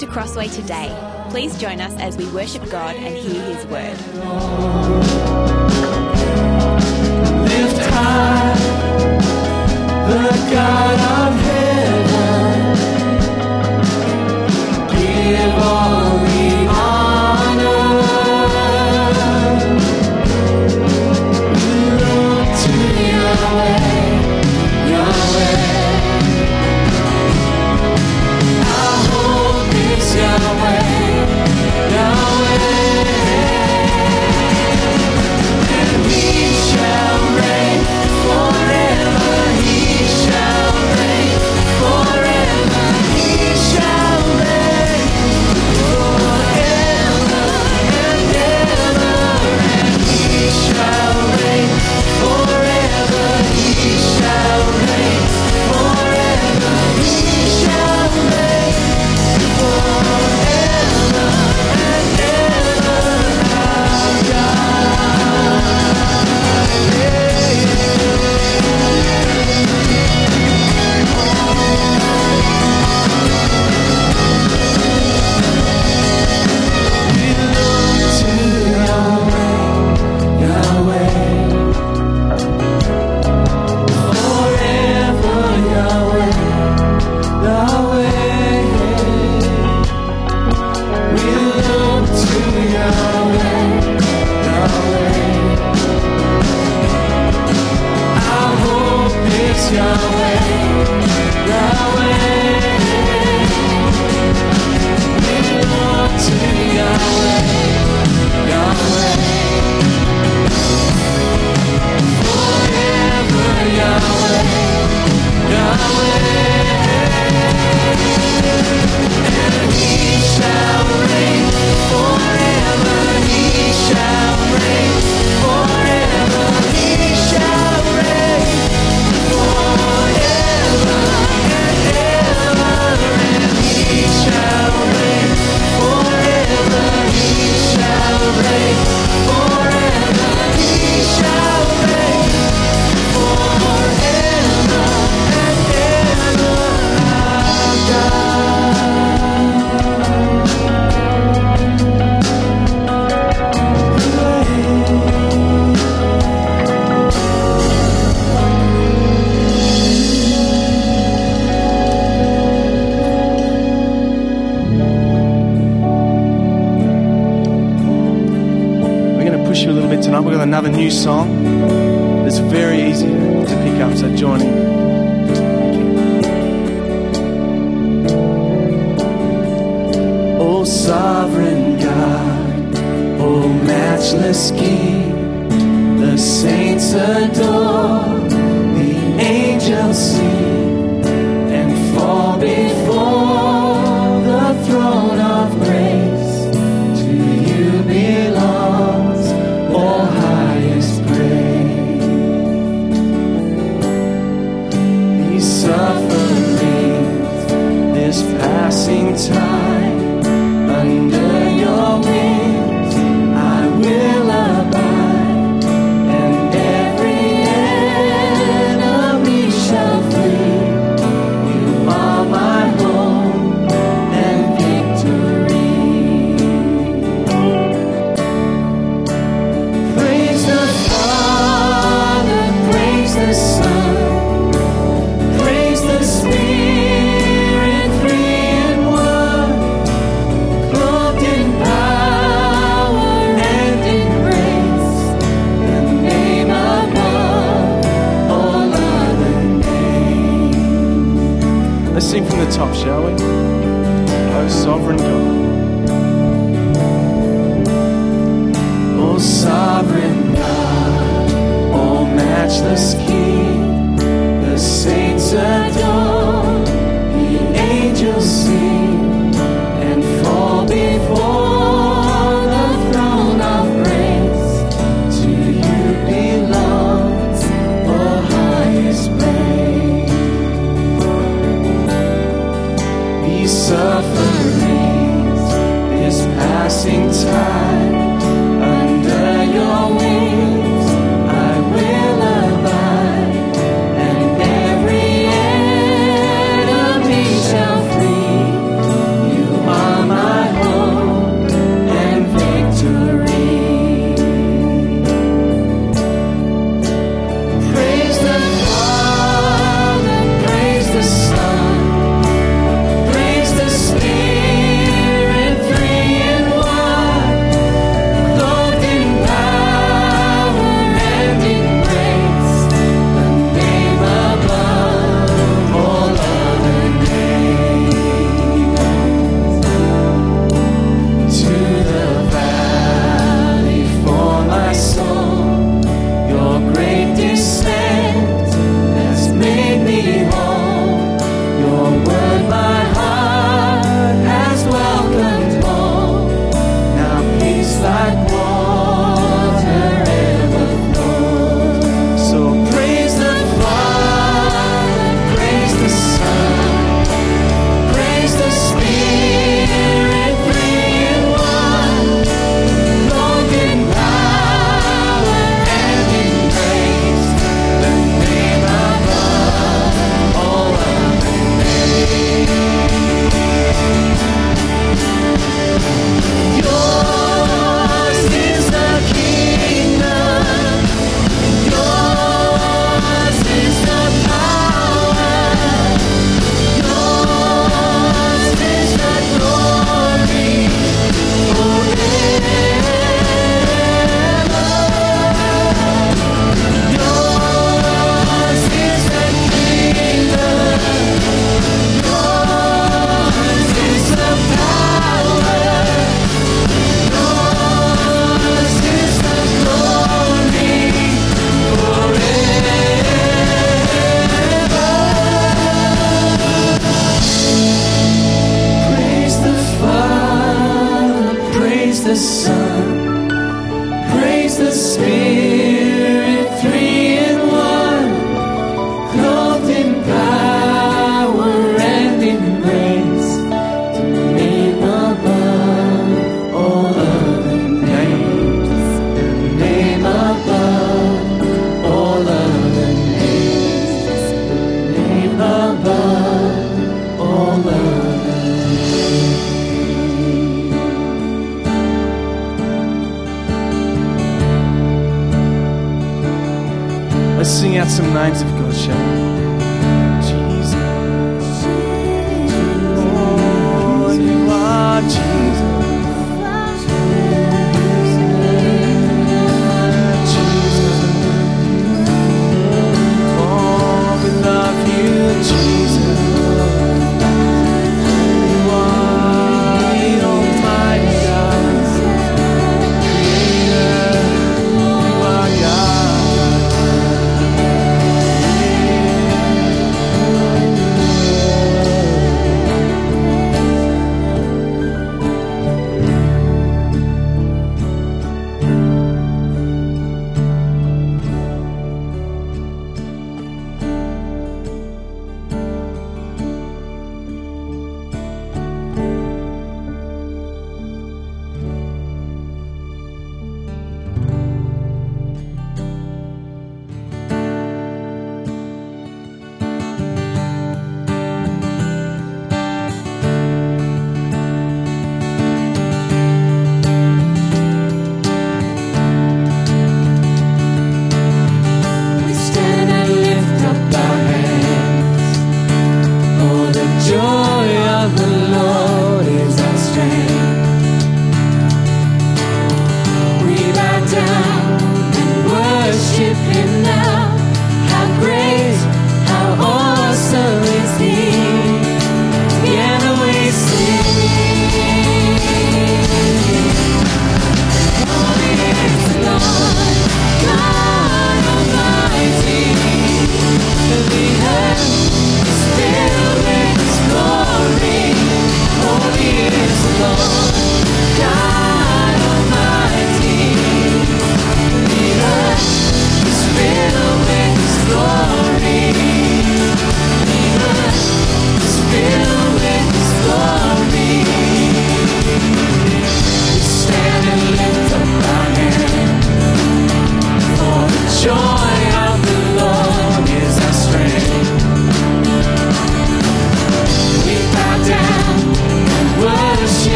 to Crossway today. Please join us as we worship God and hear His word. Lift high the God of heaven. Give all the honor. Look to Yahweh, Yahweh. Our hope is Yahweh, Yahweh. And He shall reign forever. He shall reign forever. He shall reign forever and ever. And He shall reign forever. He shall reign forever. He shall reign forever and ever. Our we look to Yahweh, Yahweh, forever Yahweh, Yahweh. We look to Yahweh, Yahweh. Our hope is Yahweh, Yahweh. We look to Yahweh, Yahweh. Forever Yahweh, Yahweh. And He shall reign forever. He shall reign forever. He shall reign forever and ever. And He shall reign forever. He shall reign forever. He shall reign forever and ever. Our We're going to push you a little bit tonight. We've got another new song. It's very easy to pick up, so join in. O sovereign God, O matchless King, the saints adore, the angels sing and fall before the throne of grace. To you belongs all highest praise. These sufferings, this passing time, under your wings I will abide, and every enemy shall flee. You are my hope and victory. Praise the Father, praise the Son, praise the Spirit, three in one, clothed in power and in grace, the name above all other names. Let's sing from the top, shall we? O sovereign God, O sovereign God, O matchless King, the saints adore, the angels sing and fall before the throne of grace. To you belongs all highest praise. These sufferings, this passing time, under your wings I will abide, and every enemy shall flee. You are Son. Praise the Spirit, three in one, clothed in power and in grace, to name above all other names, the name above all other names, the name above all other names. Let's sing out some names of God, shall we? Jesus. Oh, you are Jesus. Jesus. Oh, we love you, Jesus. You are the Almighty God. Creator. You are God.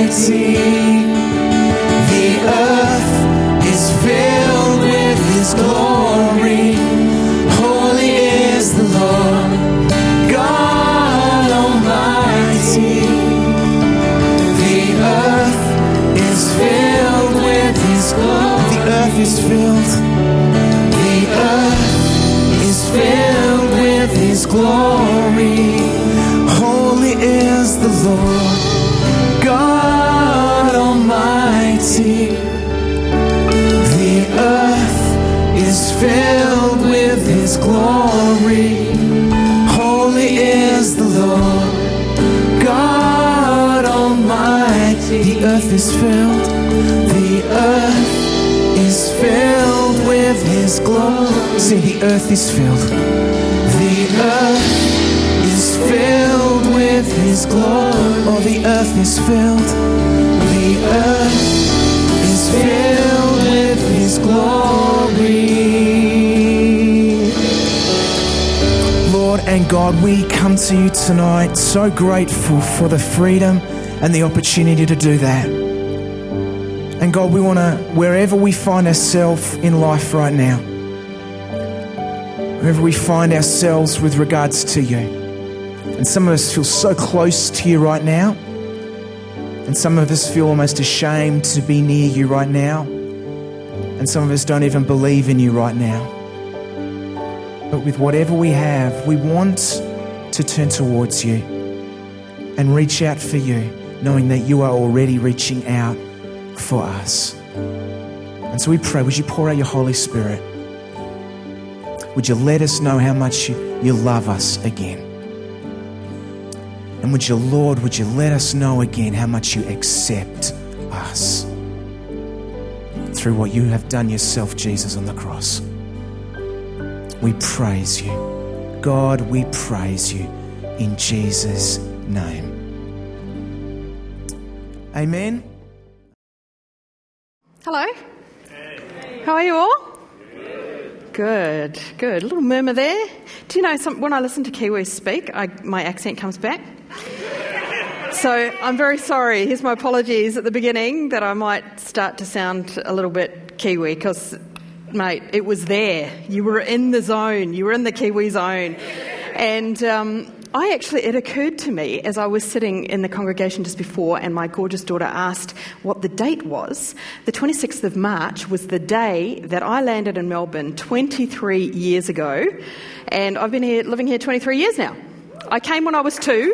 Almighty. The earth is filled with His glory. Holy is the Lord, God Almighty. The earth is filled with His glory. The earth is filled. The earth is filled with His glory. Holy is the Lord, God Almighty. The earth is filled with His glory. Holy is the Lord, God Almighty. The earth is filled. The earth is filled with His glory. Say, the earth is filled. The earth is filled with His glory. Oh, the earth is filled. The earth is filled with His glory. Lord and God, we come to you tonight so grateful for the freedom and the opportunity to do that. And God, we want to, wherever we find ourselves in life right now, wherever we find ourselves with regards to you, and some of us feel so close to you right now, and some of us feel almost ashamed to be near you right now, and some of us don't even believe in you right now. But with whatever we have, we want to turn towards you and reach out for you, knowing that you are already reaching out for us. And so we pray, would you pour out your Holy Spirit? Would you let us know how much you love us again? And would you, Lord, would you let us know again how much you accept us through what you have done yourself, Jesus, on the cross? We praise you. God, we praise you in Jesus' name. Amen. Hello. How are you all? Good. A little murmur there. Do you know, when I listen to Kiwis speak, my accent comes back. So I'm very sorry. Here's my apologies at the beginning that I might start to sound a little bit Kiwi because, mate, it was there. You were in the zone. You were in the Kiwi zone. And it occurred to me as I was sitting in the congregation just before and my gorgeous daughter asked what the date was. The 26th of March was the day that I landed in Melbourne 23 years ago. And I've been living here 23 years now. I came when I was two.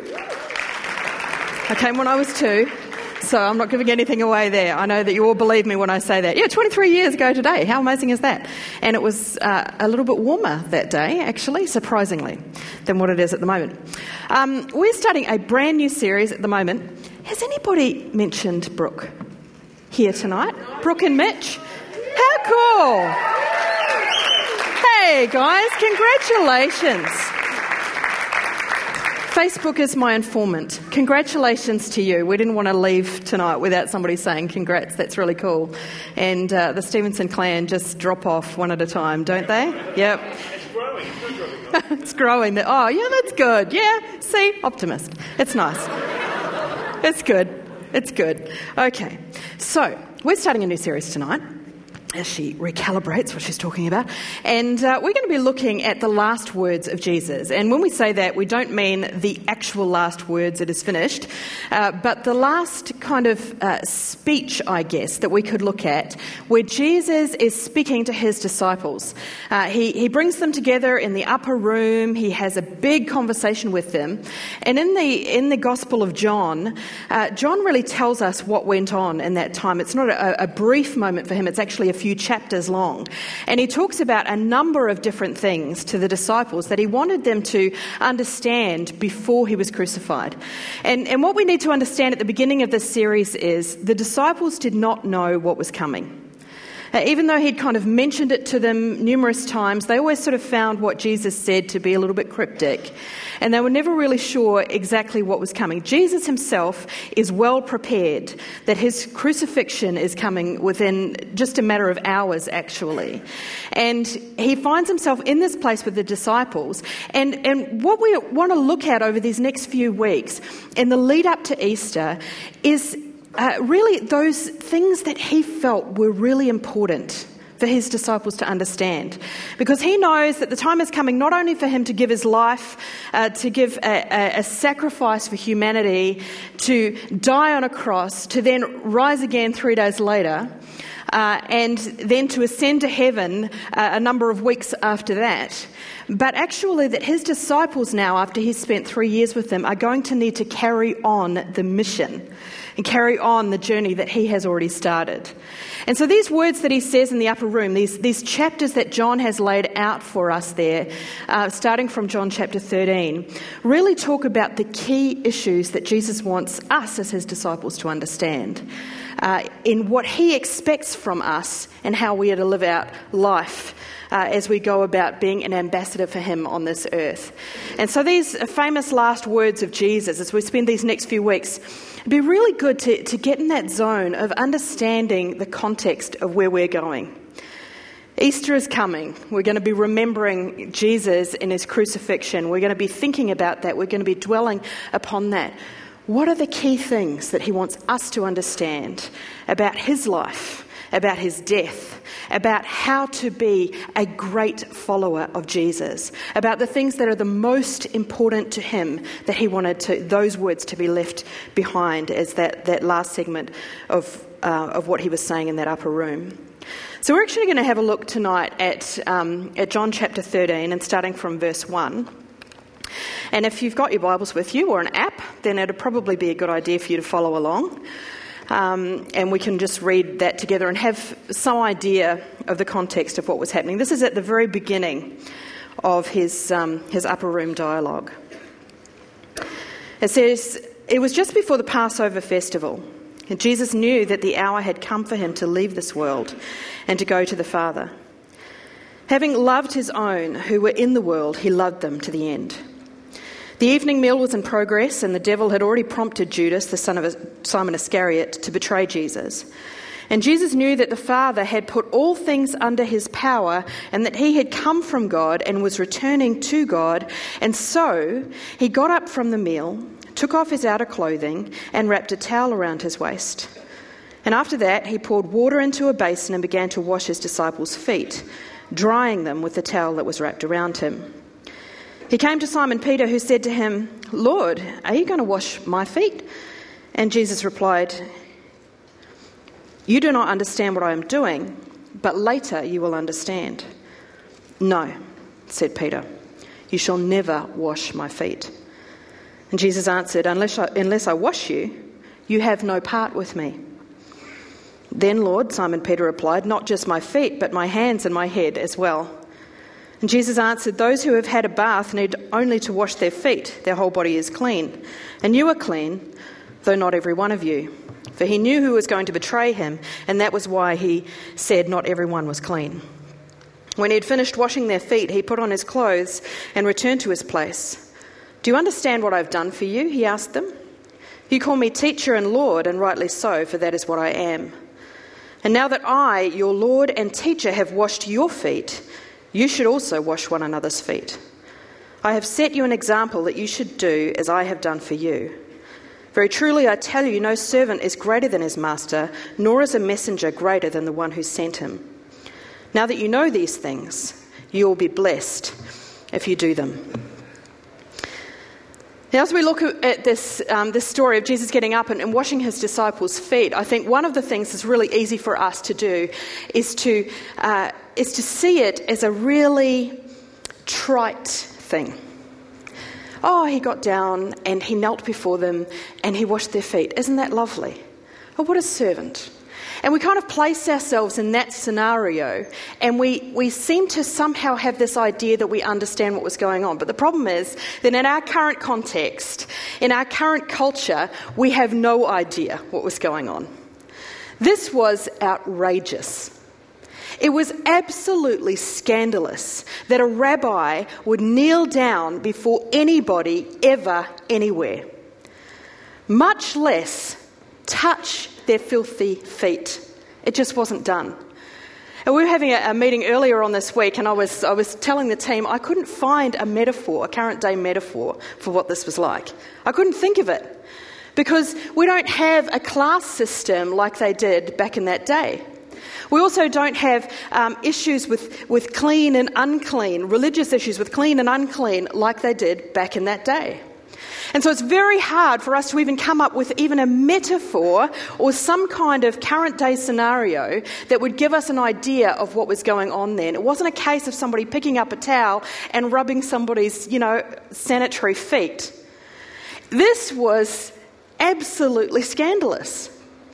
So I'm not giving anything away there. I know that you all believe me when I say that. Yeah, 23 years ago today. How amazing is that? And it was a little bit warmer that day, actually, surprisingly, than what it is at the moment. We're starting a brand new series at the moment. Has anybody mentioned Brooke here tonight? Brooke and Mitch? How cool! Hey, guys, congratulations. Facebook is my informant. Congratulations to you. We didn't want to leave tonight without somebody saying congrats. That's really cool. And the Stevenson clan just drop off one at a time, don't they? Yep. It's growing. It's growing. Oh, yeah, that's good. Yeah, see, optimist. It's nice. It's good. Okay, so we're starting a new series tonight as she recalibrates what she's talking about. And we're going to be looking at the last words of Jesus. And when we say that, we don't mean the actual last words, it is finished, but the last kind of speech, I guess, that we could look at where Jesus is speaking to his disciples. He brings them together in the upper room. He has a big conversation with them. And in the Gospel of John, John really tells us what went on in that time. It's not a brief moment for him. It's actually a few chapters long. And he talks about a number of different things to the disciples that he wanted them to understand before he was crucified. And what we need to understand at the beginning of this series is the disciples did not know what was coming. Even though he'd kind of mentioned it to them numerous times, they always sort of found what Jesus said to be a little bit cryptic. And they were never really sure exactly what was coming. Jesus himself is well prepared that his crucifixion is coming within just a matter of hours, actually. And he finds himself in this place with the disciples. And what we want to look at over these next few weeks in the lead up to Easter is really those things that he felt were really important for his disciples to understand. Because he knows that the time is coming not only for him to give his life, to give a sacrifice for humanity, to die on a cross, to then rise again 3 days later, and then to ascend to heaven a number of weeks after that. But actually that his disciples now, after he's spent 3 years with them, are going to need to carry on the mission and carry on the journey that he has already started. And so these words that he says in the upper room, these chapters that John has laid out for us there, starting from John chapter 13, really talk about the key issues that Jesus wants us as his disciples to understand in what he expects from us and how we are to live out life as we go about being an ambassador for him on this earth. And so these famous last words of Jesus, as we spend these next few weeks, it'd be really good to get in that zone of understanding the context of where we're going. Easter is coming. We're going to be remembering Jesus in his crucifixion. We're going to be thinking about that. We're going to be dwelling upon that. What are the key things that he wants us to understand about his life, about his death, about how to be a great follower of Jesus, about the things that are the most important to him, that he wanted those words to be left behind as that last segment of what he was saying in that upper room. So we're actually going to have a look tonight at John chapter 13 and starting from verse 1. And if you've got your Bibles with you or an app, then it'd probably be a good idea for you to follow along. And we can just read that together and have some idea of the context of what was happening. This is at the very beginning of his upper room dialogue. It says, "It was just before the Passover festival, and Jesus knew that the hour had come for him to leave this world and to go to the Father. Having loved his own who were in the world, he loved them to the end. The evening meal was in progress, and the devil had already prompted Judas, the son of Simon Iscariot, to betray Jesus. And Jesus knew that the Father had put all things under his power, and that he had come from God and was returning to God. And so he got up from the meal, took off his outer clothing, and wrapped a towel around his waist. And after that he poured water into a basin and began to wash his disciples' feet, drying them with the towel that was wrapped around him. He came to Simon Peter, who said to him, 'Lord, are you going to wash my feet?' And Jesus replied, 'You do not understand what I am doing, but later you will understand.' 'No,' said Peter, 'you shall never wash my feet.' And Jesus answered, unless I wash you, you have no part with me.' 'Then, Lord,' Simon Peter replied, 'not just my feet, but my hands and my head as well.' And Jesus answered, 'Those who have had a bath need only to wash their feet. Their whole body is clean. And you are clean, though not every one of you.' For he knew who was going to betray him, and that was why he said not everyone was clean. When he had finished washing their feet, he put on his clothes and returned to his place. 'Do you understand what I have done for you?' he asked them. 'You call me teacher and Lord, and rightly so, for that is what I am. And now that I, your Lord and teacher, have washed your feet, you should also wash one another's feet. I have set you an example that you should do as I have done for you. Very truly I tell you, no servant is greater than his master, nor is a messenger greater than the one who sent him. Now that you know these things, you will be blessed if you do them.'" Now, as we look at this story of Jesus getting up and washing his disciples' feet, I think one of the things that's really easy for us to do is to see it as a really trite thing. Oh, he got down and he knelt before them and he washed their feet. Isn't that lovely? Oh, what a servant. And we kind of place ourselves in that scenario, and we seem to somehow have this idea that we understand what was going on. But the problem is that in our current context, in our current culture, we have no idea what was going on. This was outrageous. It was absolutely scandalous that a rabbi would kneel down before anybody ever, anywhere, much less touch their filthy feet. It just wasn't done. And we were having a meeting earlier on this week, and I was telling the team I couldn't find a current day metaphor for what this was like. I couldn't think of it. because we don't have a class system like they did back in that day. We also don't have issues with clean and unclean, religious issues with clean and unclean like they did back in that day. And so it's very hard for us to even come up with even a metaphor or some kind of current day scenario that would give us an idea of what was going on then. It wasn't a case of somebody picking up a towel and rubbing somebody's, sanitary feet. This was absolutely scandalous.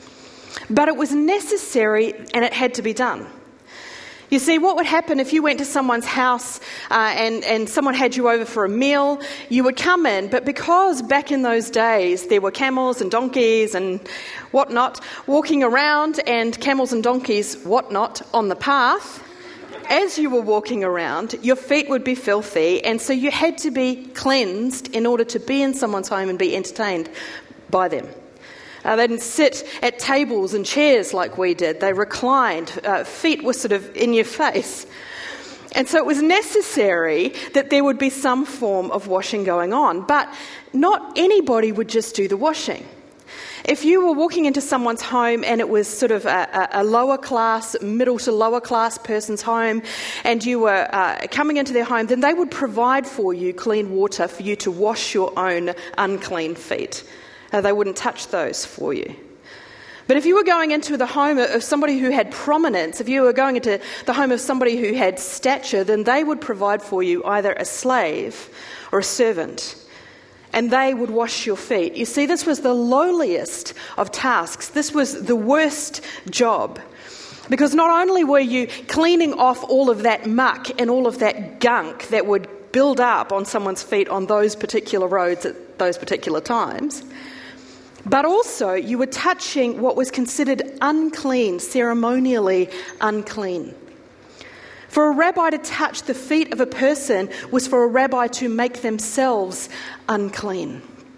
But it was necessary and it had to be done. You see, what would happen if you went to someone's house and someone had you over for a meal? You would come in, but because back in those days there were camels and donkeys and whatnot walking around, and camels and donkeys whatnot on the path, as you were walking around, your feet would be filthy, and so you had to be cleansed in order to be in someone's home and be entertained by them. They didn't sit at tables and chairs like we did. They reclined. Feet were sort of in your face. And so it was necessary that there would be some form of washing going on. But not anybody would just do the washing. If you were walking into someone's home and it was sort of a lower class, middle to lower class person's home, and you were coming into their home, then they would provide for you clean water for you to wash your own unclean feet. They wouldn't touch those for you. But if you were going into the home of somebody who had prominence, if you were going into the home of somebody who had stature, then they would provide for you either a slave or a servant, and they would wash your feet. You see, this was the lowliest of tasks. This was the worst job, because not only were you cleaning off all of that muck and all of that gunk that would build up on someone's feet on those particular roads at those particular times, but also you were touching what was considered unclean, ceremonially unclean. For a rabbi to touch the feet of a person was for a rabbi to make themselves unclean.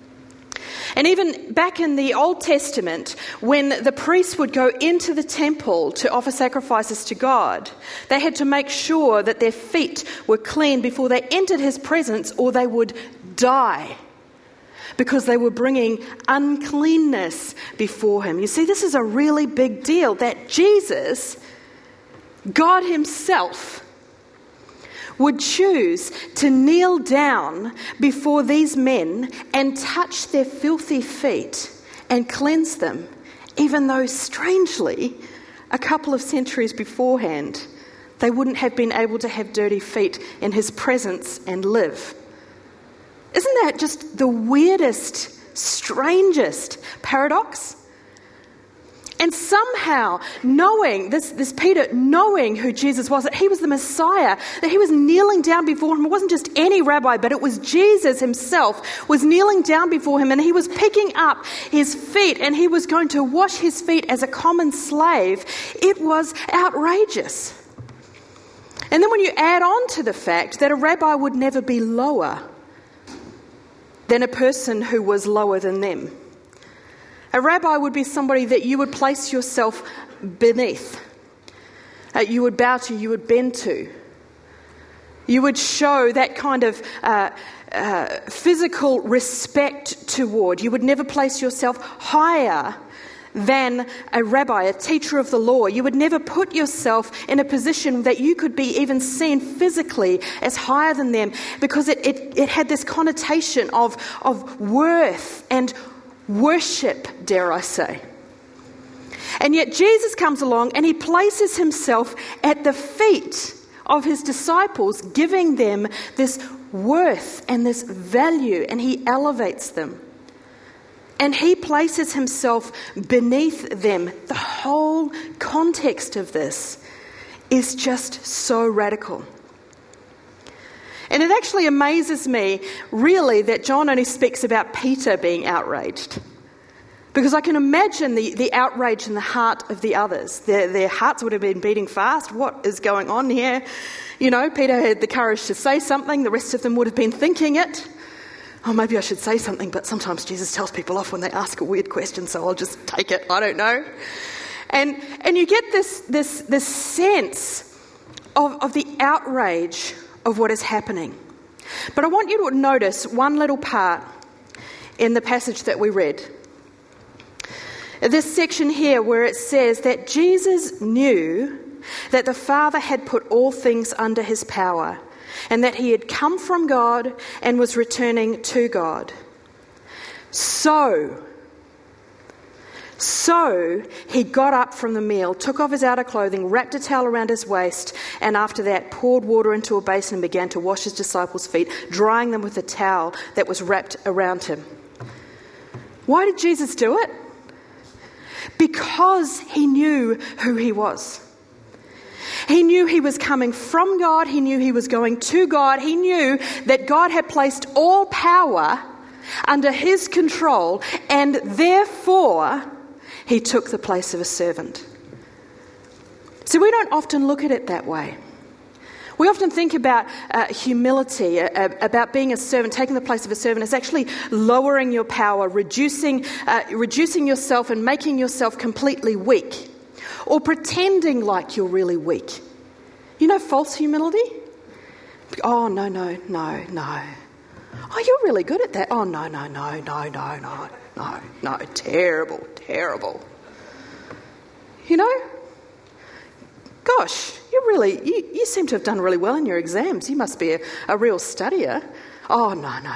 And even back in the Old Testament, when the priests would go into the temple to offer sacrifices to God, they had to make sure that their feet were clean before they entered his presence, or they would die, because they were bringing uncleanness before him. You see, this is a really big deal, that Jesus, God himself, would choose to kneel down before these men and touch their filthy feet and cleanse them, even though, strangely, a couple of centuries beforehand, they wouldn't have been able to have dirty feet in his presence and live. Isn't that just the weirdest, strangest paradox? And somehow, knowing, this Peter, knowing who Jesus was, that he was the Messiah, that he was kneeling down before him. It wasn't just any rabbi, but it was Jesus himself was kneeling down before him, and he was picking up his feet, and he was going to wash his feet as a common slave. It was outrageous. And then when you add on to the fact that a rabbi would never be lower than a person who was lower than them. A rabbi would be somebody that you would place yourself beneath. You would bow to, you would bend to. You would show that kind of physical respect toward. You would never place yourself higher than a rabbi, a teacher of the law. You would never put yourself in a position that you could be even seen physically as higher than them, because it had this connotation of worth and worship, dare I say. And yet Jesus comes along and he places himself at the feet of his disciples, giving them this worth and this value, and he elevates them. And he places himself beneath them. The whole context of this is just so radical. And it actually amazes me, really, that John only speaks about Peter being outraged. Because I can imagine the outrage in the heart of the others. Their hearts would have been beating fast. What is going on here? You know, Peter had the courage to say something. The rest of them would have been thinking it. Oh, maybe I should say something, but sometimes Jesus tells people off when they ask a weird question, so I'll just take it. I don't know. And you get this sense of the outrage of what is happening. But I want you to notice one little part in the passage that we read. This section here where it says that Jesus knew that the Father had put all things under his power and that he had come from God and was returning to God. So he got up from the meal, took off his outer clothing, wrapped a towel around his waist, and after that poured water into a basin and began to wash his disciples' feet, drying them with a towel that was wrapped around him. Why did Jesus do it? Because he knew who he was. He knew he was coming from God. He knew he was going to God. He knew that God had placed all power under his control, and therefore he took the place of a servant. So we don't often look at it that way. We often think about humility, about being a servant, taking the place of a servant, as actually lowering your power, reducing yourself and making yourself completely weak, or pretending like you're really weak. You know false humility? Oh, no. Oh, you're really good at that. Oh, no. Terrible. You know? Gosh, you seem to have done really well in your exams. You must be a real studier. Oh, no, I'm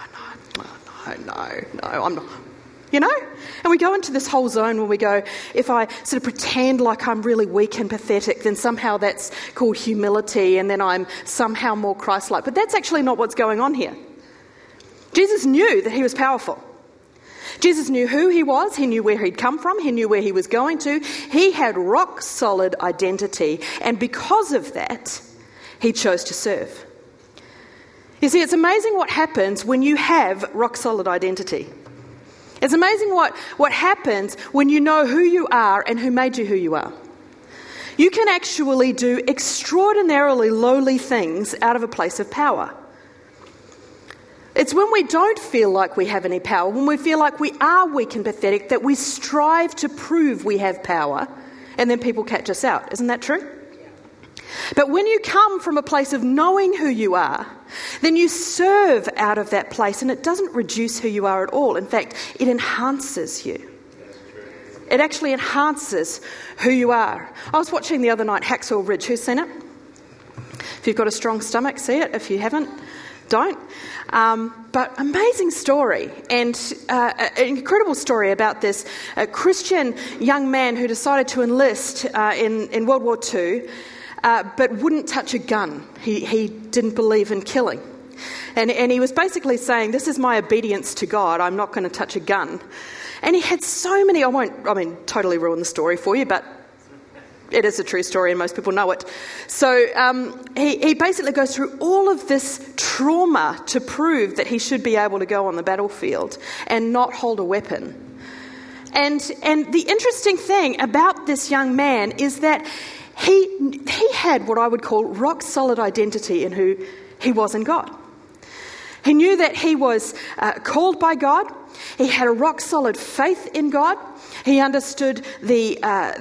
not. You know? And we go into this whole zone where we go, if I sort of pretend like I'm really weak and pathetic, then somehow that's called humility, and then I'm somehow more Christ-like. But that's actually not what's going on here. Jesus knew that he was powerful. Jesus knew who he was, he knew where he'd come from, he knew where he was going to. He had rock-solid identity, and because of that, he chose to serve. You see, it's amazing what happens when you have rock-solid identity. It's amazing what happens when you know who you are and who made you who you are. You can actually do extraordinarily lowly things out of a place of power. It's when we don't feel like we have any power, when we feel like we are weak and pathetic, that we strive to prove we have power, and then people catch us out. Isn't that true? But when you come from a place of knowing who you are, then you serve out of that place, and it doesn't reduce who you are at all. In fact, it enhances you. It actually enhances who you are. I was watching the other night Hacksaw Ridge. Who's seen it? If you've got a strong stomach, see it. If you haven't, don't. But amazing story, and an incredible story about this Christian young man who decided to enlist in World War II, but wouldn't touch a gun. He didn't believe in killing. And he was basically saying, this is my obedience to God, I'm not going to touch a gun. And he had so many, totally ruin the story for you, but it is a true story and most people know it. So he basically goes through all of this trauma to prove that he should be able to go on the battlefield and not hold a weapon. And the interesting thing about this young man is that he had what I would call rock-solid identity in who he was in God. He knew that he was called by God. He had a rock-solid faith in God. He understood the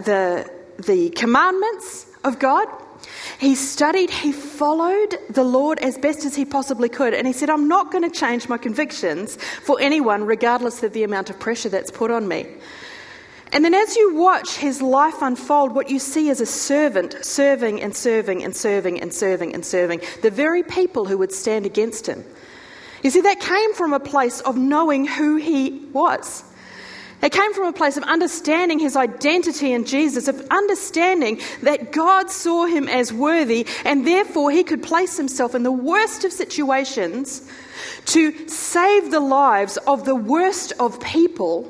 commandments of God. He studied, he followed the Lord as best as he possibly could. And he said, I'm not going to change my convictions for anyone, regardless of the amount of pressure that's put on me. And then as you watch his life unfold, what you see is a servant serving and serving and serving and serving and serving the very people who would stand against him. You see, that came from a place of knowing who he was. It came from a place of understanding his identity in Jesus, of understanding that God saw him as worthy, and therefore he could place himself in the worst of situations to save the lives of the worst of people,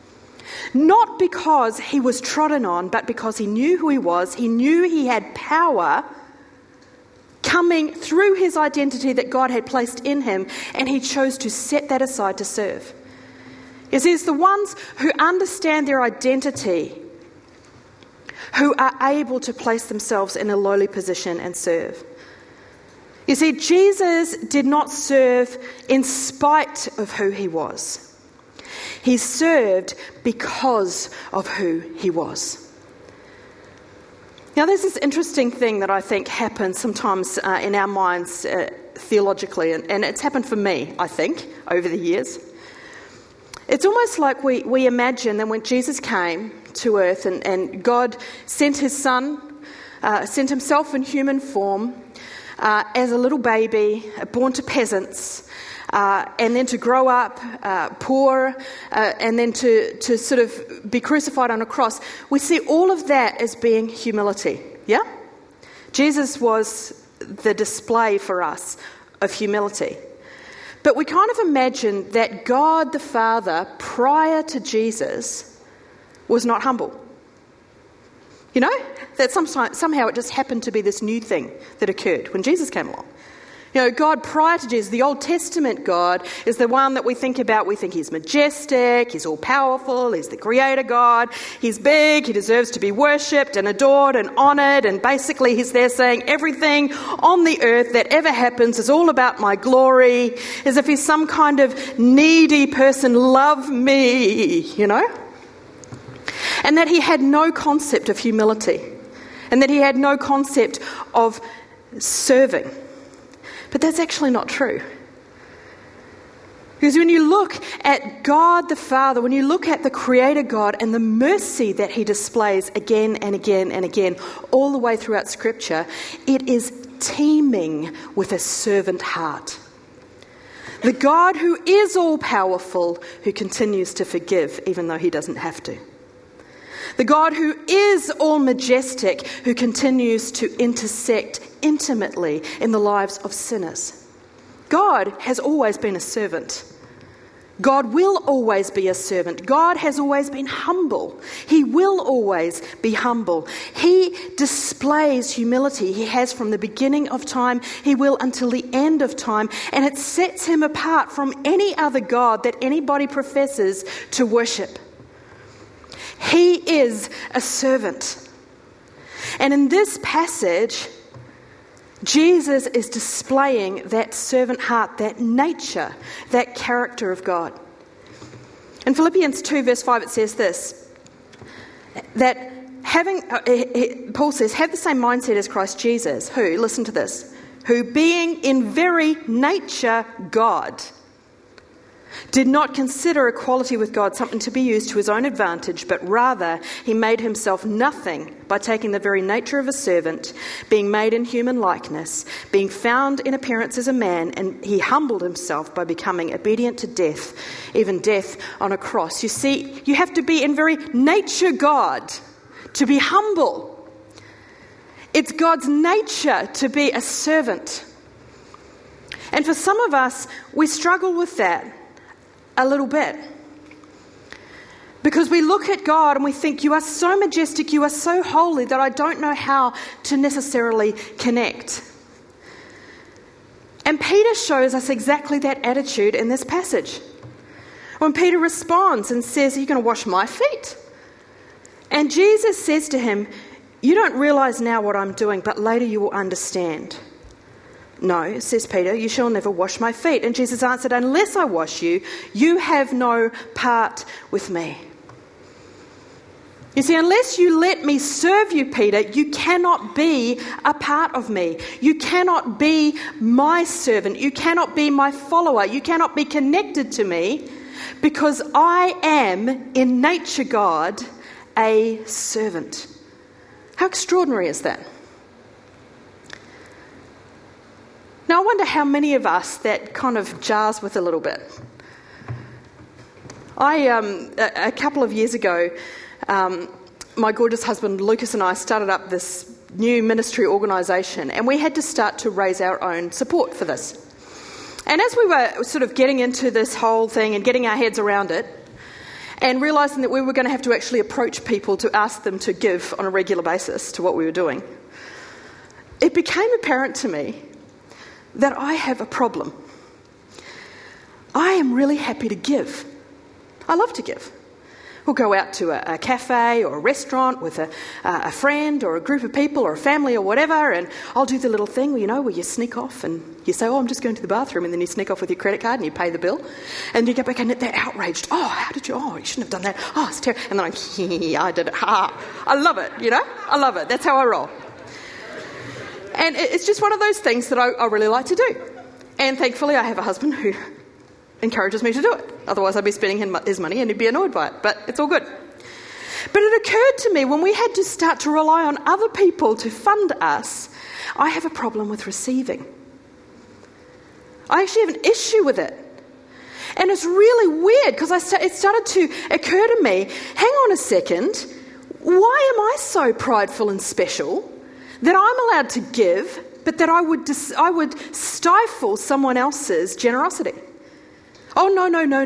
not because he was trodden on, but because he knew who he was. He knew he had power coming through his identity that God had placed in him, and he chose to set that aside to serve. You see, it's the ones who understand their identity who are able to place themselves in a lowly position and serve. You see, Jesus did not serve in spite of who he was. He served because of who he was. Now, there's this interesting thing that I think happens sometimes in our minds theologically, and it's happened for me, I think, over the years. It's almost like we imagine that when Jesus came to earth and God sent his son, sent himself in human form as a little baby, born to peasants, and then to grow up poor, and then to sort of be crucified on a cross. We see all of that as being humility, yeah? Jesus was the display for us of humility. But we kind of imagine that God the Father, prior to Jesus, was not humble. You know, that somehow it just happened to be this new thing that occurred when Jesus came along. You know, God prior to Jesus, the Old Testament God, is the one that we think about. We think he's majestic, he's all-powerful, he's the creator God, he's big, he deserves to be worshipped and adored and honoured, and basically he's there saying everything on the earth that ever happens is all about my glory, as if he's some kind of needy person, love me, you know? And that he had no concept of humility, and that he had no concept of serving. But that's actually not true. Because when you look at God the Father, when you look at the Creator God and the mercy that he displays again and again and again, all the way throughout Scripture, it is teeming with a servant heart. The God who is all-powerful, who continues to forgive even though he doesn't have to. The God who is all majestic, who continues to intersect intimately in the lives of sinners. God has always been a servant. God will always be a servant. God has always been humble. He will always be humble. He displays humility. He has from the beginning of time. He will until the end of time. And it sets him apart from any other God that anybody professes to worship. He is a servant. And in this passage, Jesus is displaying that servant heart, that nature, that character of God. In Philippians 2 verse 5 it says this, that Paul says, have the same mindset as Christ Jesus, who, listen to this, who being in very nature God, did not consider equality with God something to be used to his own advantage, but rather he made himself nothing by taking the very nature of a servant, being made in human likeness, being found in appearance as a man, and he humbled himself by becoming obedient to death, even death on a cross. You see, you have to be in very nature God to be humble. It's God's nature to be a servant. And for some of us, we struggle with that a little bit. Because we look at God and we think, you are so majestic, you are so holy that I don't know how to necessarily connect. And Peter shows us exactly that attitude in this passage. When Peter responds and says, are you going to wash my feet? And Jesus says to him, you don't realise now what I'm doing, but later you will understand. No, says Peter, you shall never wash my feet. And Jesus answered, unless I wash you, you have no part with me. You see, unless you let me serve you, Peter, you cannot be a part of me. You cannot be my servant. You cannot be my follower. You cannot be connected to me because I am, in nature God, a servant. How extraordinary is that? Now, I wonder how many of us that kind of jars with a little bit. A couple of years ago, my gorgeous husband Lucas and I started up this new ministry organisation, and we had to start to raise our own support for this. And as we were sort of getting into this whole thing and getting our heads around it, and realising that we were going to have to actually approach people to ask them to give on a regular basis to what we were doing, it became apparent to me that I have a problem. I am really happy to give. I love to give. We'll go out to a cafe or a restaurant with a friend or a group of people or a family or whatever, and I'll do the little thing, you know, where you sneak off and you say, I'm just going to the bathroom, and then you sneak off with your credit card and you pay the bill, and you get back and they're outraged. How did you? You shouldn't have done that. It's terrible. And then I did it. I love it, you know. I love it. That's how I roll. And it's just one of those things that I really like to do. And thankfully I have a husband who encourages me to do it. Otherwise I'd be spending his money and he'd be annoyed by it. But it's all good. But it occurred to me when we had to start to rely on other people to fund us, I have a problem with receiving. I actually have an issue with it. And it's really weird because it started to occur to me, hang on a second, why am I so prideful and special that I'm allowed to give, but that I would stifle someone else's generosity? Oh, no.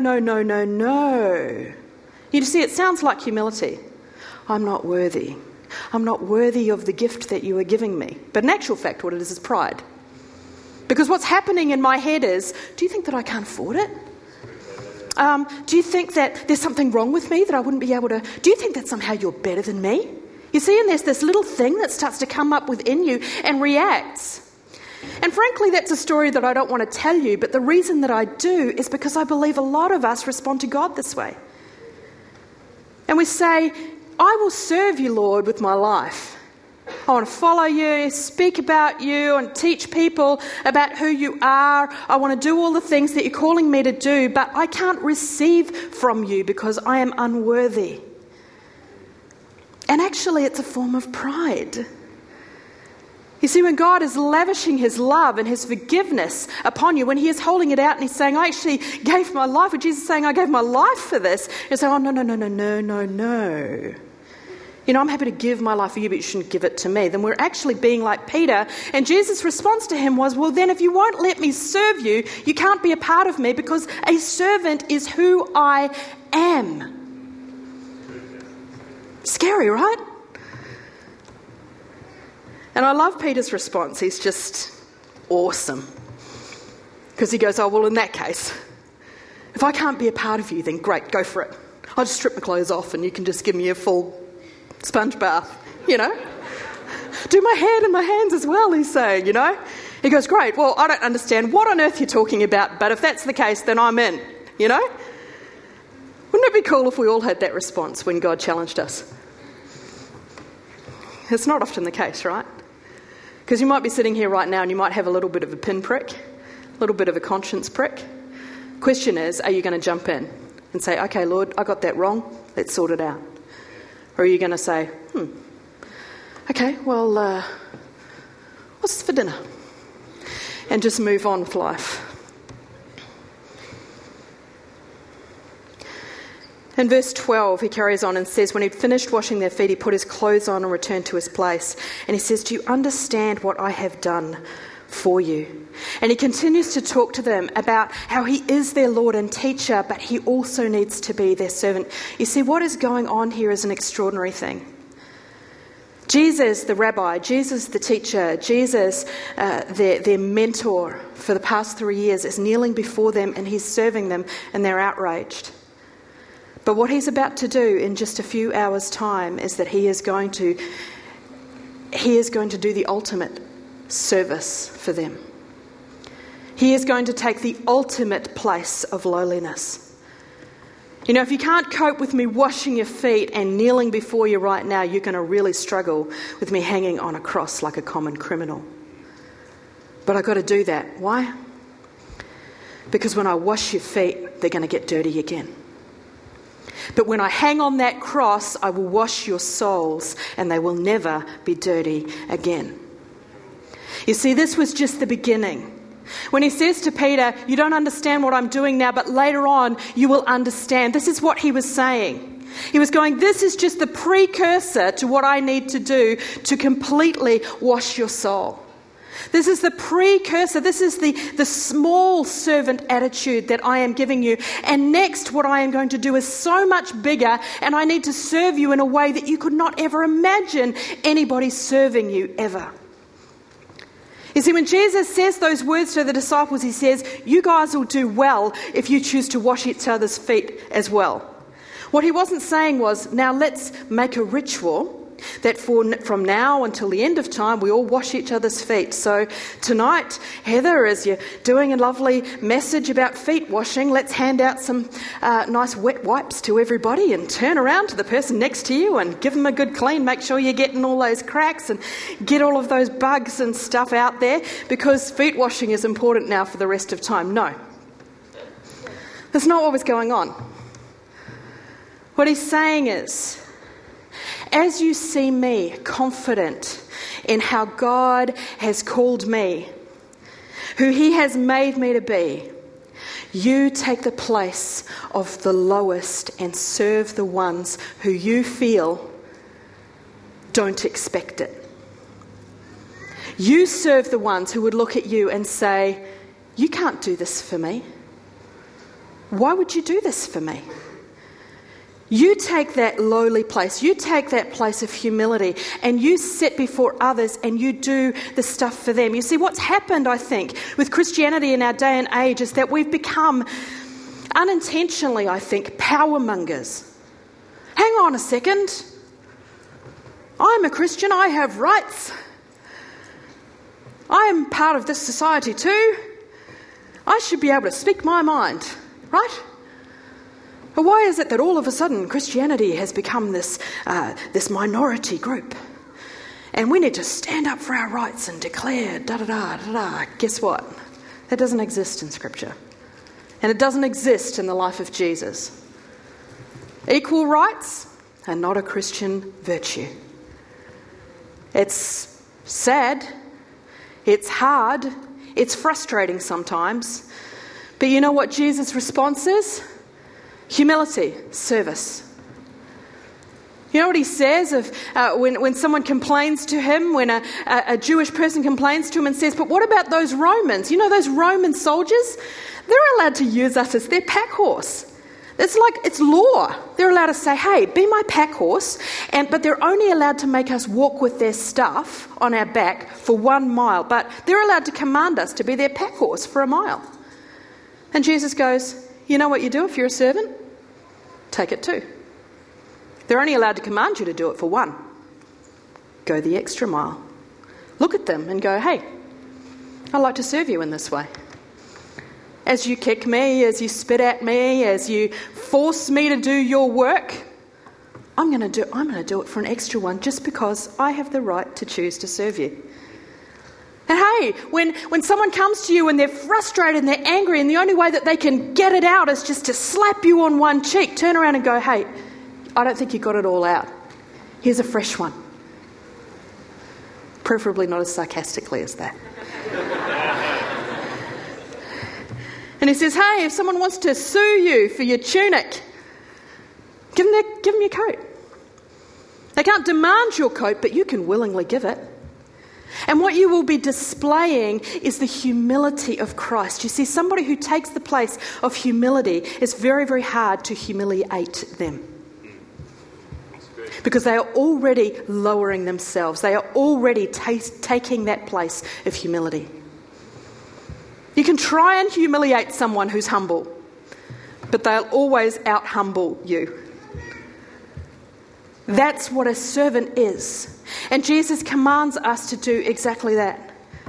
You see, it sounds like humility. I'm not worthy. I'm not worthy of the gift that you are giving me. But in actual fact, what it is pride. Because what's happening in my head is, do you think that I can't afford it? Do you think that there's something wrong with me that I wouldn't be able to... Do you think that somehow you're better than me? You see, and there's this little thing that starts to come up within you and reacts. And frankly, that's a story that I don't want to tell you, but the reason that I do is because I believe a lot of us respond to God this way. And we say, I will serve you, Lord, with my life. I want to follow you, speak about you, and teach people about who you are. I want to do all the things that you're calling me to do, but I can't receive from you because I am unworthy. And actually, it's a form of pride. You see, when God is lavishing his love and his forgiveness upon you, when he is holding it out and he's saying, I actually gave my life, or Jesus is saying, I gave my life for this, you say, oh, no. You know, I'm happy to give my life for you, but you shouldn't give it to me. Then we're actually being like Peter. And Jesus' response to him was, well, then if you won't let me serve you, you can't be a part of me because a servant is who I am. Scary, right? And I love Peter's response. He's just awesome. Because he goes, oh, well, in that case, if I can't be a part of you, then great, go for it. I'll just strip my clothes off and you can just give me a full sponge bath, you know. Do my head and my hands as well, he's saying, you know. He goes, great, well, I don't understand what on earth you're talking about, but if that's the case, then I'm in, you know. Wouldn't it be cool if we all had that response when God challenged us? It's not often the case, right? Because you might be sitting here right now and you might have a little bit of a pinprick, a little bit of a conscience prick. Question is, are you going to jump in and say, okay, Lord, I got that wrong, let's sort it out? Or are you going to say, okay, well, what's for dinner? And just move on with life. In verse 12, he carries on and says, when he'd finished washing their feet, he put his clothes on and returned to his place. And he says, do you understand what I have done for you? And he continues to talk to them about how he is their Lord and teacher, but he also needs to be their servant. You see, what is going on here is an extraordinary thing. Jesus, the rabbi, Jesus, the teacher, Jesus, their mentor for the past 3 years, is kneeling before them and he's serving them, and they're outraged. But what he's about to do in just a few hours' time is that he is going to do the ultimate service for them. He is going to take the ultimate place of lowliness. You know, if you can't cope with me washing your feet and kneeling before you right now, you're going to really struggle with me hanging on a cross like a common criminal. But I've got to do that. Why? Because when I wash your feet, they're going to get dirty again. But when I hang on that cross, I will wash your souls and they will never be dirty again. You see, this was just the beginning. When he says to Peter, you don't understand what I'm doing now, but later on you will understand. This is what he was saying. He was going, this is just the precursor to what I need to do to completely wash your soul. This is the precursor. This is the small servant attitude that I am giving you. And next, what I am going to do is so much bigger, and I need to serve you in a way that you could not ever imagine anybody serving you ever. You see, when Jesus says those words to the disciples, he says, you guys will do well if you choose to wash each other's feet as well. What he wasn't saying was, now let's make a ritual that from now until the end of time, we all wash each other's feet. So tonight, Heather, as you're doing a lovely message about feet washing, let's hand out some nice wet wipes to everybody and turn around to the person next to you and give them a good clean. Make sure you're getting all those cracks and get all of those bugs and stuff out there, because feet washing is important now for the rest of time. No. That's not what was going on. What he's saying is, as you see me confident in how God has called me, who he has made me to be, you take the place of the lowest and serve the ones who you feel don't expect it. You serve the ones who would look at you and say, you can't do this for me. Why would you do this for me? You take that lowly place, you take that place of humility, and you sit before others and you do the stuff for them. You see, what's happened, I think, with Christianity in our day and age is that we've become, unintentionally, I think, power mongers. Hang on a second. I'm a Christian, I have rights. I am part of this society too. I should be able to speak my mind, right? But why is it that all of a sudden Christianity has become this minority group? And we need to stand up for our rights and declare da-da-da. Guess what? That doesn't exist in Scripture. And it doesn't exist in the life of Jesus. Equal rights are not a Christian virtue. It's sad. It's hard. It's frustrating sometimes. But you know what Jesus' response is? Humility, service. You know what he says when someone complains to him, when a Jewish person complains to him and says, but what about those Romans? You know those Roman soldiers? They're allowed to use us as their pack horse. It's law. They're allowed to say, hey, be my pack horse, but they're only allowed to make us walk with their stuff on our back for 1 mile, but they're allowed to command us to be their pack horse for 1 mile. And Jesus goes, you know what you do if you're a servant? Take it 2. They're only allowed to command you to do it for 1. Go the extra mile. Look at them and go, hey, I'd like to serve you in this way. As you kick me, as you spit at me, as you force me to do your work, I'm going to do it for an extra 1 just because I have the right to choose to serve you. And hey, when someone comes to you and they're frustrated and they're angry and the only way that they can get it out is just to slap you on one cheek, turn around and go, hey, I don't think you got it all out. Here's a fresh one. Preferably not as sarcastically as that. And he says, hey, if someone wants to sue you for your tunic, give them your coat. They can't demand your coat, but you can willingly give it. And what you will be displaying is the humility of Christ. You see, somebody who takes the place of humility, is very, very hard to humiliate them. Because they are already lowering themselves. They are already taking that place of humility. You can try and humiliate someone who's humble, but they'll always out-humble you. That's what a servant is. And Jesus commands us to do exactly that.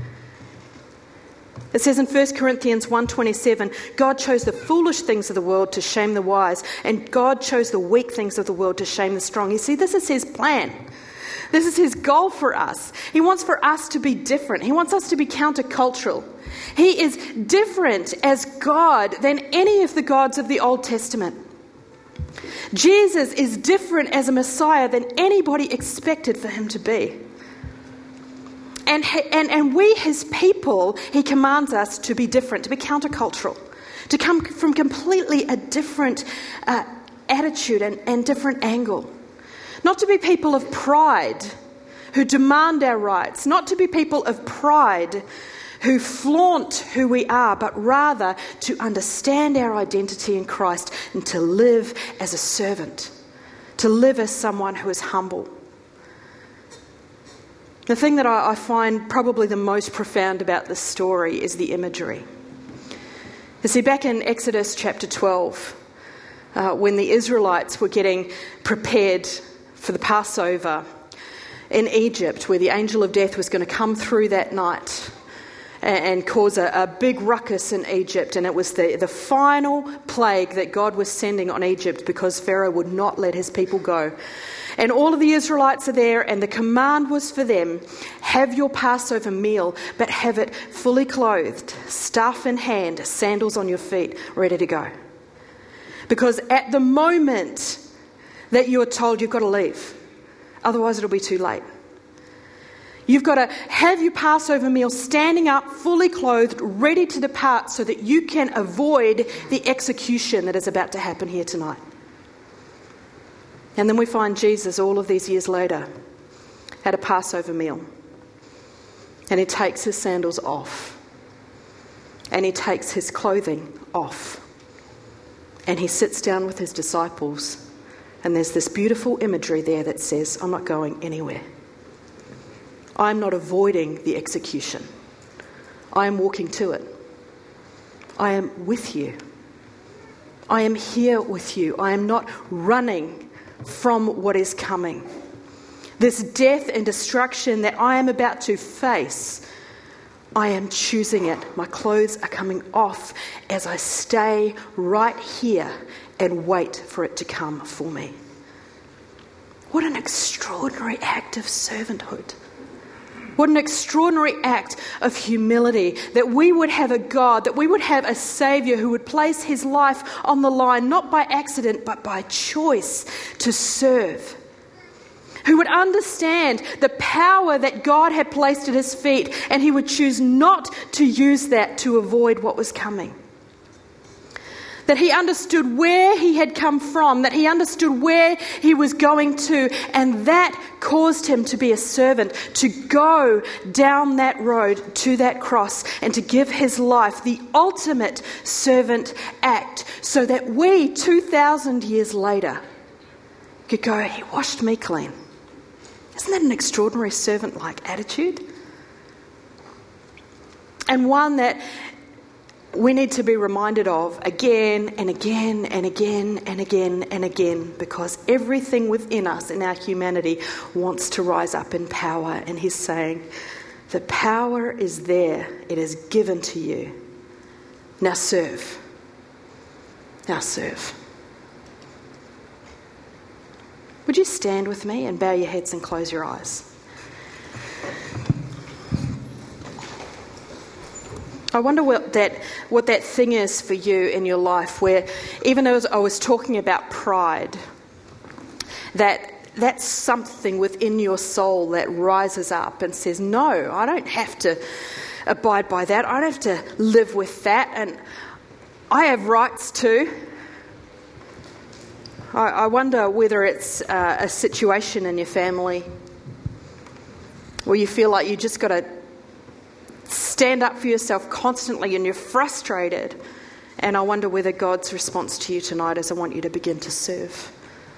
It says in 1 Corinthians 1:27, God chose the foolish things of the world to shame the wise, and God chose the weak things of the world to shame the strong. You see, this is his plan. This is his goal for us. He wants for us to be different. He wants us to be countercultural. He is different as God than any of the gods of the Old Testament. Jesus is different as a Messiah than anybody expected for him to be. And we, his people, he commands us to be different, to be countercultural, to come from completely a different attitude and different angle. Not to be people of pride who demand our rights, not to be people of pride who flaunt who we are, but rather to understand our identity in Christ and to live as a servant, to live as someone who is humble. The thing that I find probably the most profound about this story is the imagery. You see, back in Exodus chapter 12, when the Israelites were getting prepared for the Passover in Egypt, where the angel of death was going to come through that night and cause a big ruckus in Egypt. And it was the final plague that God was sending on Egypt because Pharaoh would not let his people go. And all of the Israelites are there, and the command was for them, have your Passover meal, but have it fully clothed, staff in hand, sandals on your feet, ready to go. Because at the moment that you are told you've got to leave, otherwise it'll be too late. You've got to have your Passover meal standing up, fully clothed, ready to depart so that you can avoid the execution that is about to happen here tonight. And then we find Jesus all of these years later at a Passover meal. And he takes his sandals off. And he takes his clothing off. And he sits down with his disciples. And there's this beautiful imagery there that says, I'm not going anywhere. I'm not avoiding the execution. I am walking to it. I am with you. I am here with you. I am not running from what is coming. This death and destruction that I am about to face, I am choosing it. My clothes are coming off as I stay right here and wait for it to come for me. What an extraordinary act of servanthood. What an extraordinary act of humility, that we would have a God, that we would have a Saviour who would place his life on the line, not by accident, but by choice to serve. Who would understand the power that God had placed at his feet, and he would choose not to use that to avoid what was coming. That he understood where he had come from, that he understood where he was going to, and that caused him to be a servant, to go down that road to that cross and to give his life, the ultimate servant act, so that we, 2,000 years later, could go, he washed me clean. Isn't that an extraordinary servant-like attitude? And one that we need to be reminded of again and again and again and again and again, because everything within us in our humanity wants to rise up in power. And he's saying, the power is there. It is given to you. Now serve. Now serve. Would you stand with me and bow your heads and close your eyes? I wonder what that thing is for you in your life, where even as I was talking about pride, that's something within your soul that rises up and says, no, I don't have to abide by that. I don't have to live with that. And I have rights too. I wonder whether it's a situation in your family where you feel like you just got to stand up for yourself constantly and you're frustrated. And I wonder whether God's response to you tonight is, I want you to begin to serve.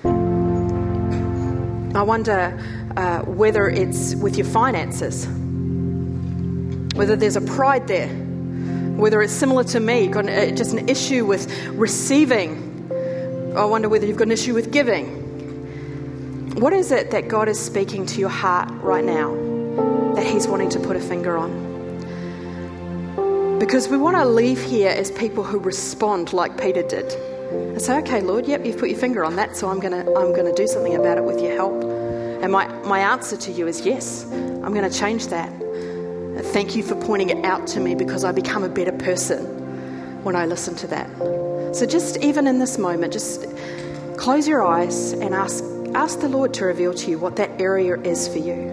I wonder whether it's with your finances, whether there's a pride there, whether it's similar to me, got just an issue with receiving. I wonder whether you've got an issue with giving. What is it that God is speaking to your heart right now that he's wanting to put a finger on? Because we want to leave here as people who respond like Peter did and say, okay, Lord, yep, you've put your finger on that, so I'm going to do something about it with your help. And my answer to you is yes, I'm going to change that. Thank you for pointing it out to me, because I become a better person when I listen to that. So just even in this moment, just close your eyes and ask the Lord to reveal to you what that area is for you.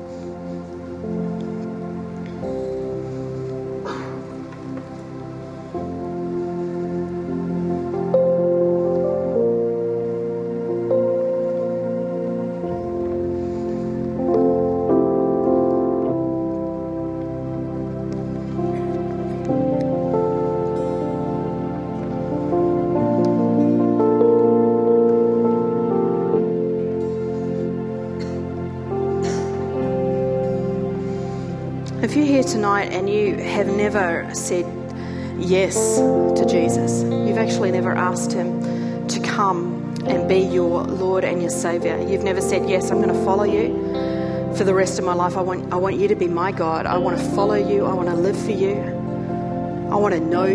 If you're here tonight and you have never said yes to Jesus, you've actually never asked him to come and be your Lord and your Saviour. You've never said, yes, I'm going to follow you for the rest of my life. I want you to be my God. I want to follow you. I want to live for you. I want to know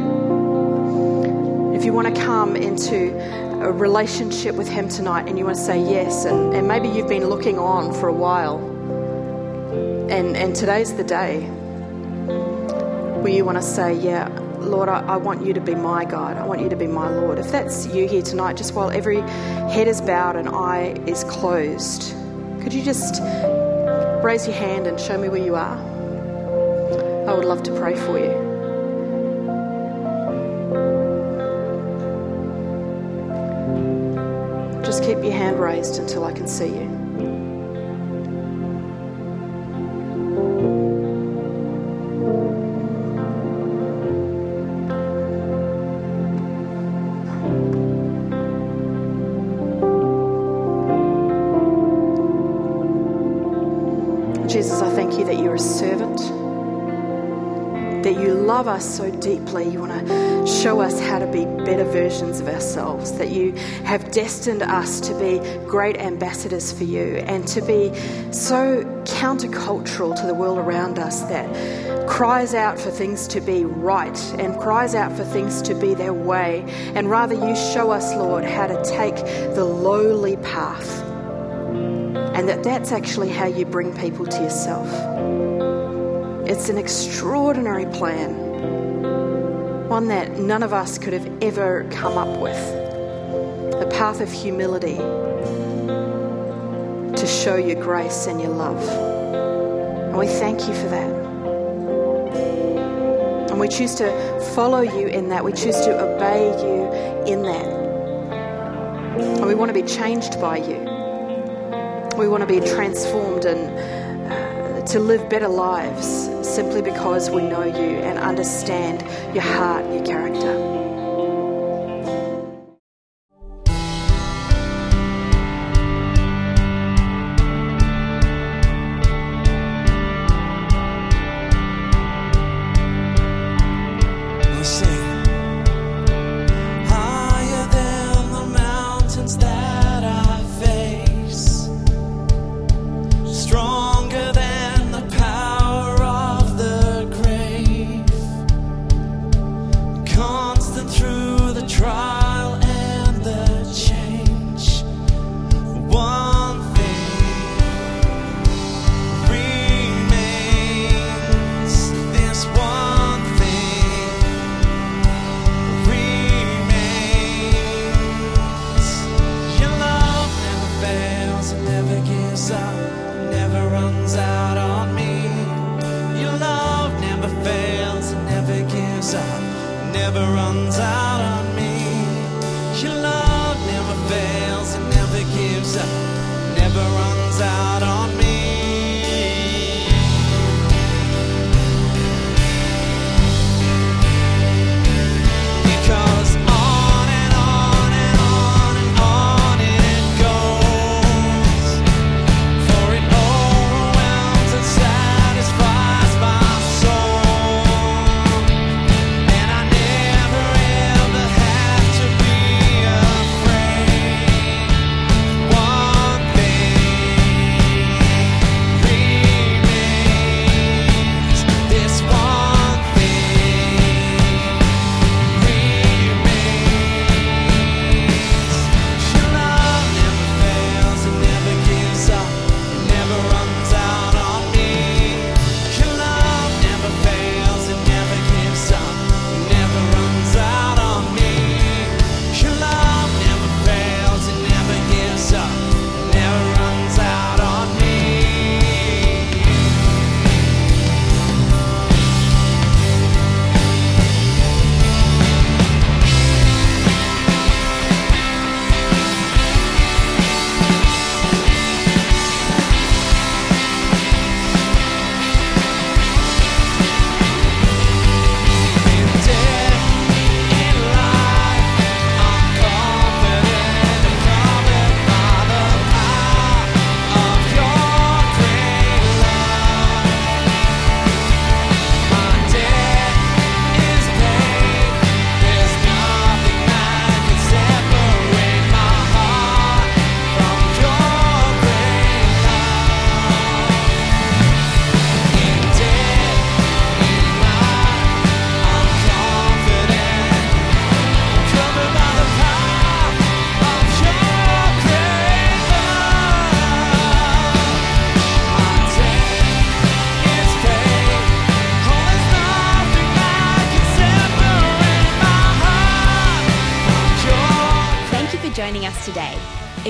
you. If you want to come into a relationship with him tonight and you want to say yes, and maybe you've been looking on for a while, and today's the day where you want to say, yeah, Lord, I want you to be my God. I want you to be my Lord. If that's you here tonight, just while every head is bowed and eye is closed, could you just raise your hand and show me where you are? I would love to pray for you. Just keep your hand raised until I can see you. Jesus, I thank you that you're a servant, that you love us so deeply. You want to show us how to be better versions of ourselves, that you have destined us to be great ambassadors for you and to be so countercultural to the world around us that cries out for things to be right and cries out for things to be their way. And rather you show us, Lord, how to take the lowly path. And that's actually how you bring people to yourself. It's an extraordinary plan, one that none of us could have ever come up with. The path of humility to show your grace and your love. And we thank you for that. And we choose to follow you in that. We choose to obey you in that. And we want to be changed by you. We want to be transformed and to live better lives simply because we know you and understand your heart and your character. Never ever have to be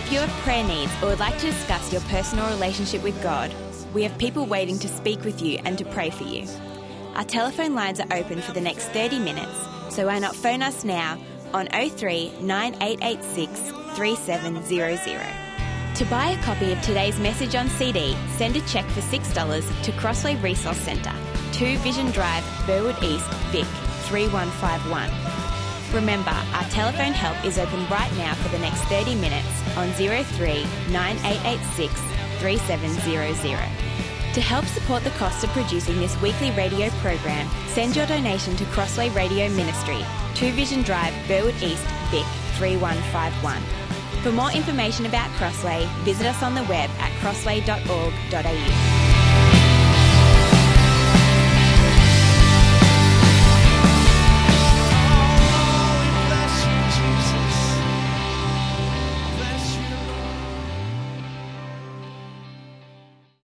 If you have prayer needs or would like to discuss your personal relationship with God, we have people waiting to speak with you and to pray for you. Our telephone lines are open for the next 30 minutes, so why not phone us now on 03 9886 3700. To buy a copy of today's message on CD, send a cheque for $6 to Crossway Resource Centre, 2 Vision Drive, Burwood East, Vic, 3151. Remember, our telephone help is open right now for the next 30 minutes on 03 9886 3700. To help support the cost of producing this weekly radio program, send your donation to Crossway Radio Ministry, 2 Vision Drive, Burwood East, Vic, 3151. For more information about Crossway, visit us on the web at crossway.org.au.